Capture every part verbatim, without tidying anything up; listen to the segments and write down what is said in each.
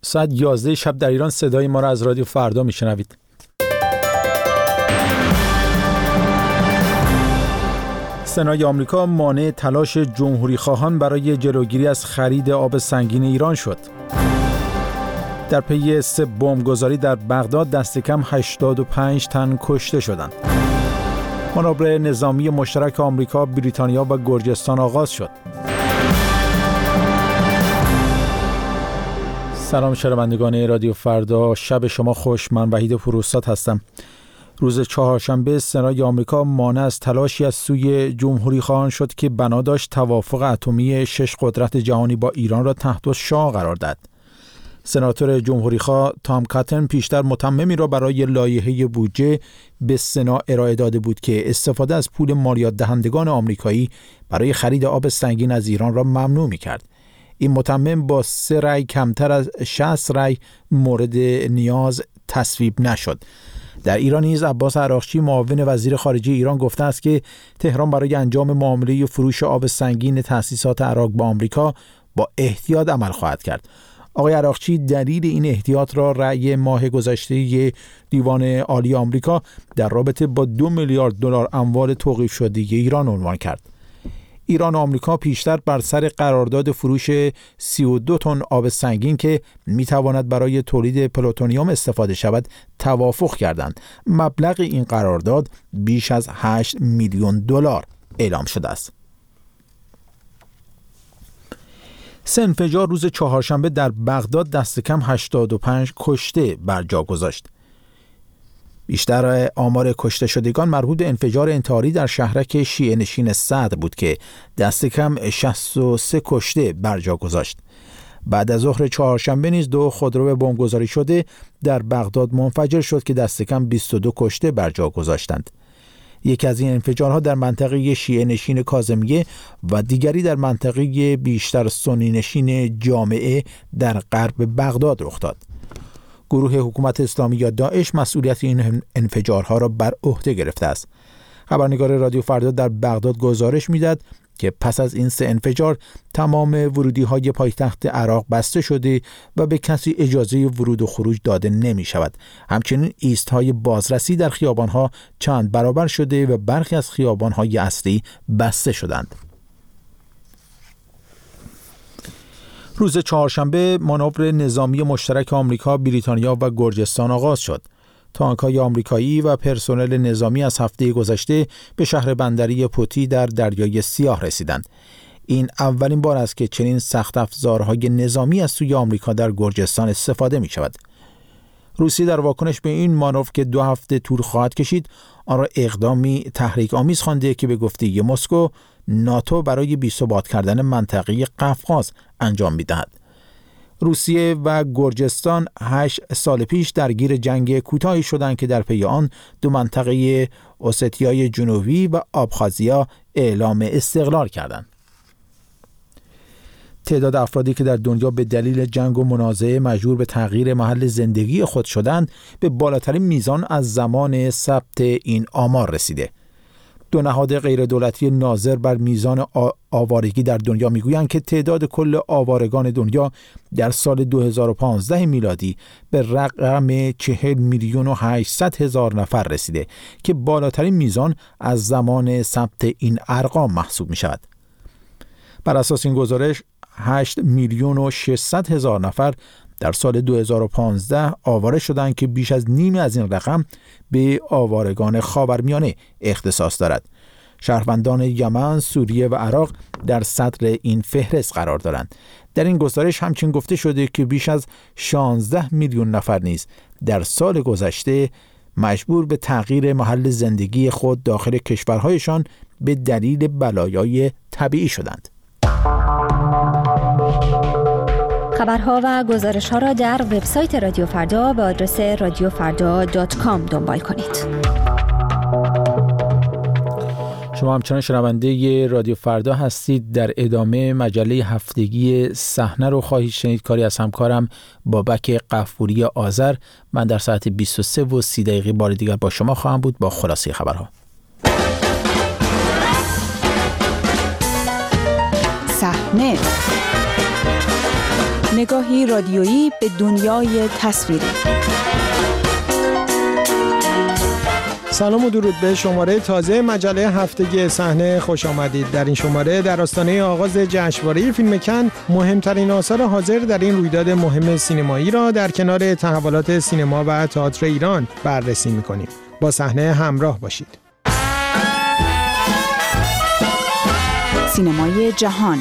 ساعت یازده شب در ایران صدای ما را از رادیو فردا میشنوید. سنای آمریکا مانع تلاش جمهوری خواهان برای جلوگیری از خرید آب سنگین ایران شد. در پی سه بمبگذاری در بغداد دست کم هشتاد و پنج تن کشته شدند. مانور نظامی مشترک آمریکا، بریتانیا و گرجستان آغاز شد. سلام شنوندگان رادیو فردا، شب شما خوش. من وحید فروستاد هستم. روز چهارشنبه سنای آمریکا مانع از تلاشی از سوی جمهوری خواهان شد که بنا داشت توافق اتمی شش قدرت جهانی با ایران را تحت الشعاع قرار داد. سناتور جمهوری‌خواه تام کاتن پیشتر متممی را برای لایحه بودجه به سنا ارائه داده بود که استفاده از پول مالیات دهندگان آمریکایی برای خرید آب سنگین از ایران را ممنوع می‌کرد. این متمم با سه رأی کمتر از شصت رأی مورد نیاز تصویب نشد. در ایران نیز عباس عراقچی معاون وزیر خارجه ایران گفته است که تهران برای انجام معامله فروش آب سنگین تأسیسات عراق با آمریکا با احتیاط عمل خواهد کرد. آقای عراقچی دلیل این احتیاط را رأی ماه گذشته دیوان عالی آمریکا در رابطه با دو میلیارد دلار اموال توقیف شده ایران عنوان کرد. ایران و آمریکا پیشتر بر سر قرارداد فروش سی و دو تن آب سنگین که میتواند برای تولید پلوتونیوم استفاده شود توافق کردند. مبلغ این قرارداد بیش از هشت میلیون دلار اعلام شده است. سه انفجار روز چهارشنبه در بغداد دست کم هشتاد و پنج کشته بر جا گذاشت. بیشتر آمار کشته شدگان مربوط به انفجار انتحاری در شهرک شیعه نشین صدر بود که دست کم شصت و سه کشته بر جا گذاشت. بعد از ظهر چهارشنبه نیز دو خودرو بمبگذاری شده در بغداد منفجر شد که دست کم بیست و دو کشته بر جا گذاشتند. یکی از این انفجارها در منطقه شیعه نشین کاظمیه و دیگری در منطقه بیشتر سنی نشین جامعه در غرب بغداد رخ داد. گروه حکومت اسلامی یا داعش مسئولیت این انفجارها را بر عهده گرفته است. خبرنگار رادیو فردا در بغداد گزارش می‌داد که پس از این سه انفجار تمام ورودی‌های پایتخت عراق بسته شده و به کسی اجازه ورود و خروج داده نمی‌شود. همچنین ایست‌های بازرسی در خیابان‌ها چند برابر شده و برخی از خیابان‌های اصلی بسته شدند. روز چهارشنبه مانور نظامی مشترک آمریکا، بریتانیا و گرجستان آغاز شد. تانک‌های آمریکایی و پرسنل نظامی از هفته گذشته به شهر بندری پوتی در دریای سیاه رسیدند. این اولین بار است که چنین سخت افزارهای نظامی از سوی آمریکا در گرجستان استفاده می شود. روسیه در واکنش به این مانور که دو هفته طول خواهد کشید، آن را اقدامی تحریک آمیز خوانده که به گفته مسکو ناتو برای بی‌ثبات کردن منطقه قفقاز انجام می‌دهد. روسیه و گرجستان هشت سال پیش درگیر جنگ کوتاهی شدند که در پی آن دو منطقه اوستیای جنوبی و آبخازیا اعلام استقلال کردند. تعداد افرادی که در دنیا به دلیل جنگ و منازعه مجبور به تغییر محل زندگی خود شدند به بالاترین میزان از زمان ثبت این آمار رسیده. دو نهاد غیر دولتی ناظر بر میزان آوارگی در دنیا میگویند که تعداد کل آوارگان دنیا در سال دو هزار و پانزده میلادی به رقم چهل میلیون و هشتصد هزار نفر رسیده که بالاترین میزان از زمان ثبت این ارقام محسوب می شود. بر اساس این گزارش هشت میلیون و ششصد هزار نفر در سال دو هزار و پانزده آواره شدند که بیش از نیم از این رقم به آوارگان خاورمیانه اختصاص دارد. شهروندان یمن، سوریه و عراق در صدر این فهرست قرار دارند. در این گزارش همچنین گفته شده که بیش از شانزده میلیون نفر نیز در سال گذشته مجبور به تغییر محل زندگی خود داخل کشورهایشان به دلیل بلایای طبیعی شدند. خبرها و گزارش‌ها را در وبسایت رادیو فردا به آدرس رادیو فردا دات کام دنبال کنید. شما همچنان شنونده رادیو فردا هستید. در ادامه مجله هفتگی صحنه رو خواهید شنید. کاری از همکارم بابک غفوری آذر. من در ساعت بیست و سه و سی دقیقه بار دیگر با شما خواهم بود با خلاصه خبرها. صحنه نگاهی رادیویی به دنیای تصویری. سلام و درود به شماره تازه مجله هفتگی صحنه خوش آمدید. در این شماره در آستانه آغاز جشنواره فیلم کن مهمترین آثار حاضر در این رویداد مهم سینمایی را در کنار تحولات سینما و تئاتر ایران بررسی می‌کنیم. با صحنه همراه باشید. سینمای جهان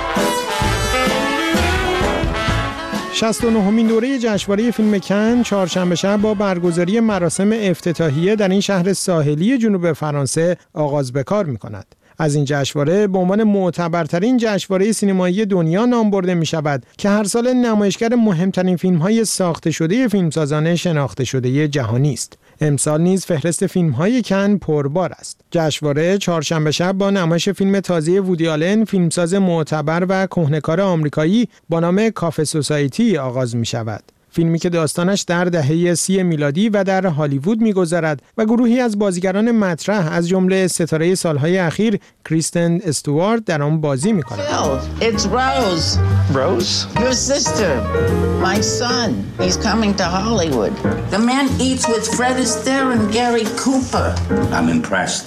شصت و نهمین دوره جشنواره فیلم کن چهارشنبه شب با برگزاری مراسم افتتاحیه در این شهر ساحلی جنوب فرانسه آغاز به کار می‌کند. از این جشنواره به عنوان معتبرترین جشنواره سینمایی دنیا نام برده می شود که هر سال نمایشگر مهمترین فیلم‌های ساخته شده فیلمسازان شناخته شده جهانی است. امسال نیز فهرست فیلم‌های کن پربار است. جشنواره چهارشنبه شب با نمایش فیلم تازه وودی آلن، فیلمساز معتبر و کهنه‌کار آمریکایی با نام کافه سوسایتی آغاز می شود. فیلمی که داستانش در دهه سی میلادی و در هالیوود می‌گذرد و گروهی از بازیگران مطرح از جمله ستاره سالهای اخیر کریستن استوارت در آن بازی می‌کنند. It's Rose. Rose? Your sister. My son. He's coming to Hollywood. The man eats with Fred Astaire and Gary Cooper. I'm impressed.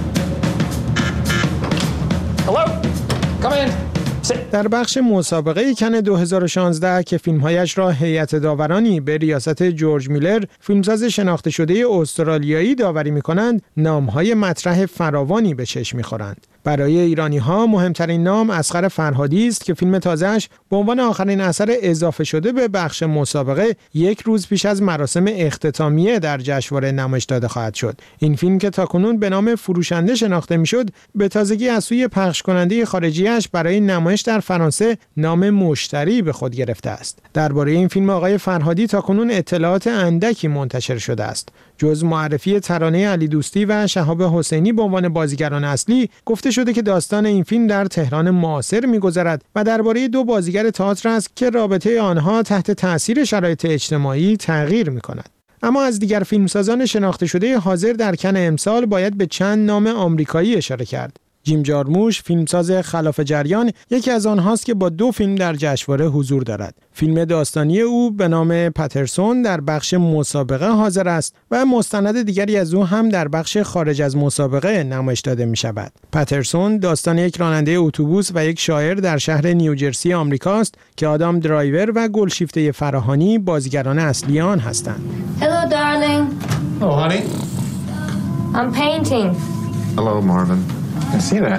Hello. Come in. در بخش مسابقه کن دو هزار و شانزده که فیلم‌هایش را هیئت داورانی به ریاست جورج میلر، فیلمساز شناخته شده استرالیایی داوری می‌کنند، نام‌های مطرح فراوانی به چشم می‌خورند. برای ایرانی‌ها مهمترین نام اصغر فرهادی است که فیلم تازه‌اش به عنوان آخرین اثر اضافه شده به بخش مسابقه یک روز پیش از مراسم اختتامیه در جشنواره نمایش داده خواهد شد. این فیلم که تاکنون به نام فروشنده شناخته می‌شد، به تازگی از سوی پخش کننده خارجی‌اش برای نمایش در فرانسه نام مشتری به خود گرفته است. درباره این فیلم آقای فرهادی تاکنون اطلاعات اندکی منتشر شده است. جز معرفی ترانه علی دوستی و شهاب حسینی به عنوان بازیگران اصلی، گفته شده که داستان این فیلم در تهران معاصر می‌گذرد و درباره دو بازیگر تئاتر است که رابطه آنها تحت تأثیر شرایط اجتماعی تغییر می‌کند. اما از دیگر فیلمسازان شناخته شده حاضر در کن امسال باید به چند نام آمریکایی اشاره کرد. جیم جارموش، فیلمساز خلاف جریان، یکی از آنهاست که با دو فیلم در جشنواره حضور دارد. فیلم داستانی او به نام پاترسون در بخش مسابقه حاضر است و مستند دیگری از او هم در بخش خارج از مسابقه نمایش داده می شود. پاترسون داستان یک راننده اتوبوس و یک شاعر در شهر نیوجرسی آمریکاست که آدام درایور و گلشیفته فراهانی بازیگران اصلی آن هستند. Hello darling. Oh honey. I'm painting. Hello Marvin. I see that.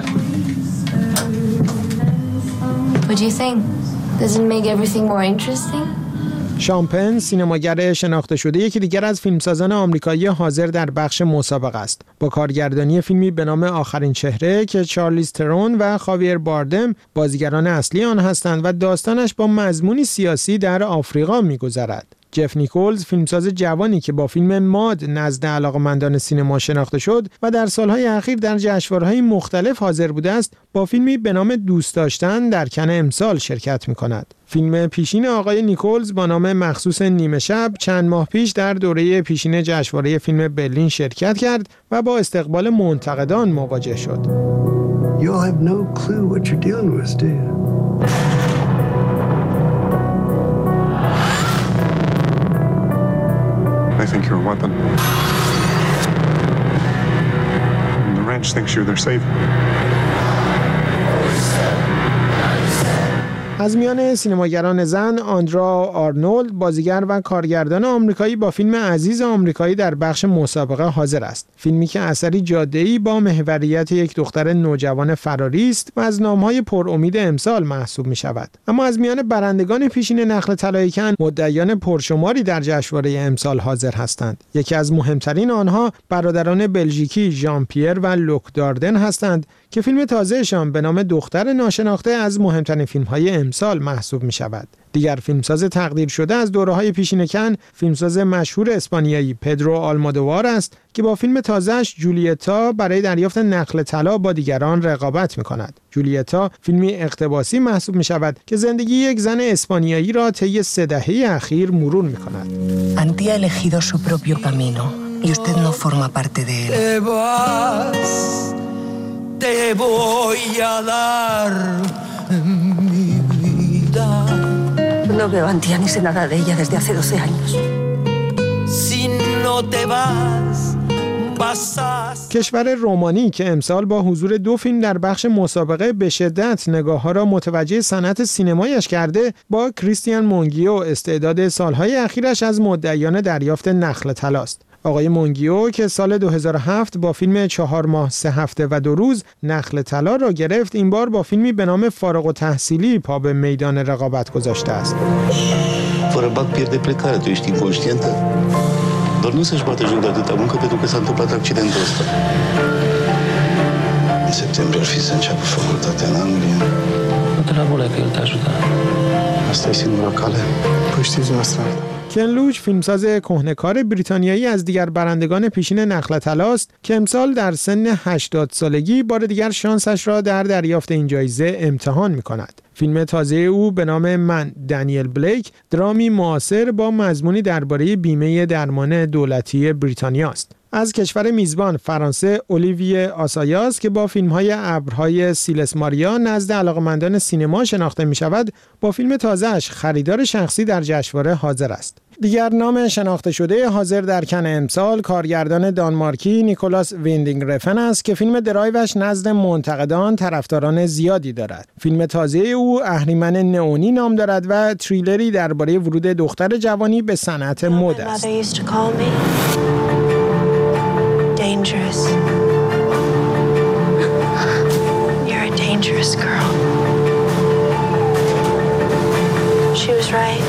What do you think? Does it make everything more interesting? شامپن سینماگر شناخته شده یکی دیگر از فیلمسازان آمریکایی حاضر در بخش مسابقه است. با کارگردانی فیلمی به نام آخرین چهره که چارلیز ترون و خاویر باردم بازیگران اصلی آن هستند و داستانش با مضمونی سیاسی در آفریقا می‌گذرد. جف نیکولز، فیلمساز جوانی که با فیلم ماد نزد علاقه‌مندان سینما شناخته شد و در سالهای اخیر در جشنواره‌های مختلف حاضر بوده است، با فیلمی به نام دوست داشتن در کن امسال شرکت می‌کند. فیلم پیشین آقای نیکولز با نام مخصوص نیمه شب چند ماه پیش در دوره پیشین جشنواره فیلم برلین شرکت کرد و با استقبال منتقدان مواجه شد. You have no clue what you're dealing with, do you? I think you're a weapon. And the ranch thinks you're their savior. از میان سینماگران زن، آندرا آرنولد، بازیگر و کارگردان آمریکایی با فیلم عزیز آمریکایی در بخش مسابقه حاضر است. فیلمی که اثری جاده‌ای با محوریت یک دختر نوجوان فراری است و از نام‌های پر امید امسال محسوب می‌شود. اما از میان برندگان پیشین نخل طلای کن، مدعیان پرشماری در جشنواره امسال حاضر هستند. یکی از مهمترین آنها برادران بلژیکی ژان پیر و لوک داردن هستند که فیلم تازهشان به نام دختر ناشناخته از مهمترین فیلم‌های امسال محسوب می‌شود. دیگر فیلمساز تقدیر شده از دوره‌های پیشین کن، فیلمساز مشهور اسپانیایی پدرو آلمودوار است که با فیلم تازه‌اش جولیتا برای دریافت نخل طلا با دیگران رقابت می‌کند. جولیتا فیلمی اقتباسی محسوب می‌شود که زندگی یک زن اسپانیایی را طی سه دهه اخیر مرور می‌کند. Antía elegido su propio camino y usted no forma parte de él. Te vas, te voy a dar mi vida. No veo a Antia ni sé nada de ella desde hace doce años. Si no te vas, کشور رومانی که امسال با حضور دو فیلم در بخش مسابقه به شدت نگاه‌ها را متوجه صنعت سینمایش کرده، با کریستیان مونگیو استعداد سالهای اخیرش از مدعیان دریافت نخل طلاست. آقای مونگیو که سال دو هزار و هفت با فیلم چهار ماه سه هفته و دو روز نخل طلا را گرفت، این بار با فیلمی به نام فارغ التحصیلی پا به میدان رقابت گذاشته است. Fără bag pierde plecare, tu ești inconștientă? Doar nu să-și bată joc de atâta muncă pentru că s-a întâmplat accidentul ăsta. În septembrie ar fi să înceapă facultatea în Anglia. Nu te la bule că el te ajută. Asta e singura cale. Păi știți noastră. کن لوچ فیلمساز کهنه‌کار بریتانیایی از دیگر برندگان پیشین نخل طلا است که امسال در سن هشتاد سالگی بار دیگر شانسش را در دریافت این جایزه امتحان می‌کند. فیلم تازه او به نام من دانیل بلیک درامی معاصر با مضمونی درباره بیمه درمان دولتی بریتانیا است. از کشور میزبان فرانسه اولیویه آسایاس که با فیلم‌های ابرهای سیلس ماریا نزد علاقه‌مندان سینما شناخته می‌شود، با فیلم تازه‌اش خریدار شخصی در جشنواره حاضر است. دیگر نام شناخته شده حاضر در کن امسال کارگردان دانمارکی نیکولاس ویندینگ رفن است که فیلم درایوش نزد منتقدان طرفداران زیادی دارد. فیلم تازه او اهریمن نئونی نام دارد و تریلری درباره ورود دختر جوانی به صنعت مد است. Dangerous. You're a dangerous girl. She was right.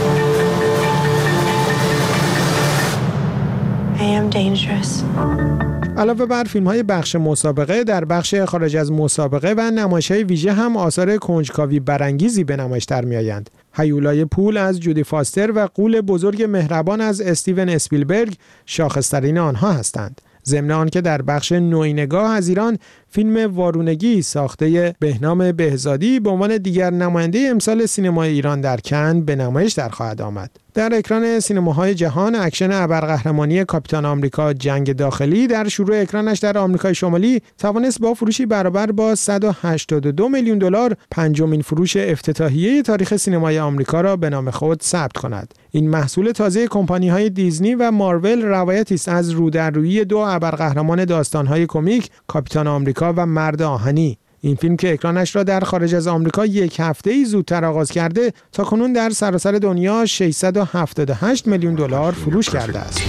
I am dangerous. علاوه بر فیلم‌های بخش مسابقه، در بخش خارج از مسابقه و نمایش‌های ویژه هم آثار کنجکاوی برانگیزی به نمایش در می‌آیند. هیولای پول از جودی فاستر و غول بزرگ مهربان از استیون اسپیلبرگ شاخص‌ترین آنها هستند. ضمن آنکه در بخش نوینگاه از ایران فیلم وارونگی ساخته بهنام بهزادی به عنوان دیگر نماینده امسال سینمای ایران در کن به نمایش در خواهد آمد. در اکران سینماهای جهان اکشن ابرقهرمانی کاپیتان آمریکا جنگ داخلی در شروع اکرانش در آمریکای شمالی توانست با فروشی برابر با صد و هشتاد و دو میلیون دلار پنجمین فروش افتتاحیه تاریخ سینمای آمریکا را به نام خود ثبت کند. این محصول تازه کمپانی‌های دیزنی و مارول روایتی است از رودررویی دو ابرقهرمان داستان‌های کمیک، کاپیتان آمریکا و مرد آهنی. این فیلم که اکرانش را در خارج از آمریکا یک هفته‌ای زودتر آغاز کرده، تاکنون در سراسر دنیا ششصد و هفتاد و هشت میلیون دلار فروش کرده است.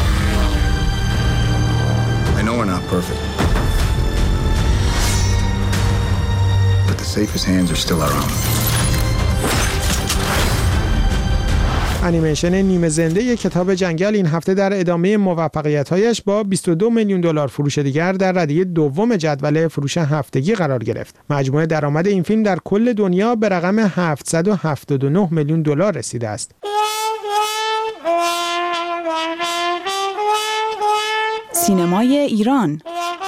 I know we're not perfect. But the safest hands are still our own. انیمیشن نیمه زنده یک کتاب جنگل این هفته در ادامه موفقیت‌هایش با بیست و دو میلیون دلار فروش دیگر در ردیف دوم جدول فروش هفتگی قرار گرفت. مجموع درآمد این فیلم در کل دنیا به رقم هفتصد و هفتاد و نه میلیون دلار رسیده است. سینمای ایران.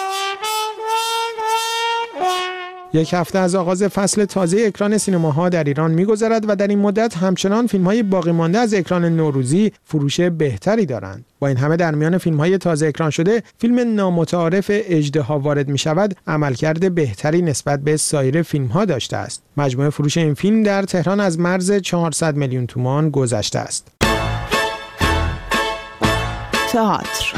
یک هفته از آغاز فصل تازه اکران سینماها در ایران می‌گذرد و در این مدت همچنان فیلم‌های باقی مانده از اکران نوروزی فروش بهتری دارند. با این همه در میان فیلم‌های تازه اکران شده، فیلم نامتعارف اژدها وارد می‌شود عملکرد بهتری نسبت به سایر فیلم‌ها داشته است. مجموع فروش این فیلم در تهران از مرز چهارصد میلیون تومان گذشته است. تئاتر.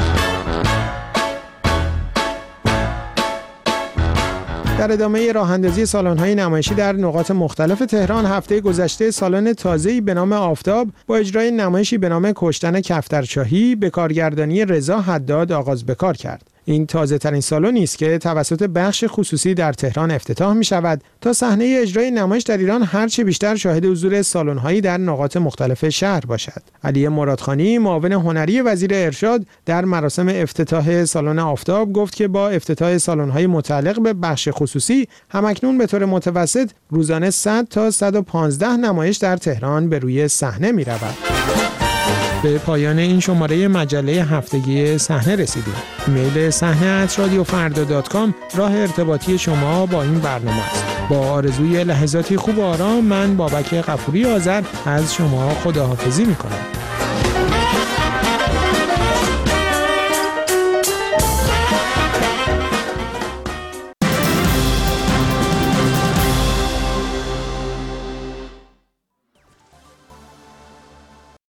در ادامه راه‌اندازی سالن‌های نمایشی در نقاط مختلف تهران، هفته گذشته سالن تازه‌ای به نام آفتاب با اجرای نمایشی به نام کشتن کفترچاهی به کارگردانی رضا حداد آغاز به کار کرد. این تازه‌ترین سالنی است که توسط بخش خصوصی در تهران افتتاح می‌شود تا صحنه اجرای نمایش در ایران هرچه بیشتر شاهد حضور سالن‌هایی در نقاط مختلف شهر باشد. علی مرادخانی، معاون هنری وزیر ارشاد، در مراسم افتتاح سالن آفتاب گفت که با افتتاح سالن‌های متعلق به بخش خصوصی همکنون به طور متوسط روزانه صد تا صد و پانزده نمایش در تهران به روی صحنه می‌رود. به پایان این شماره مجله هفتگی صحنه رسیدیم. ایمیل صحنه ات رادیو فردا دات کام راه ارتباطی شما با این برنامه است. با آرزوی لحظاتی خوب و آرام، من بابک غفوری آذر از شما خداحافظی می‌کنم.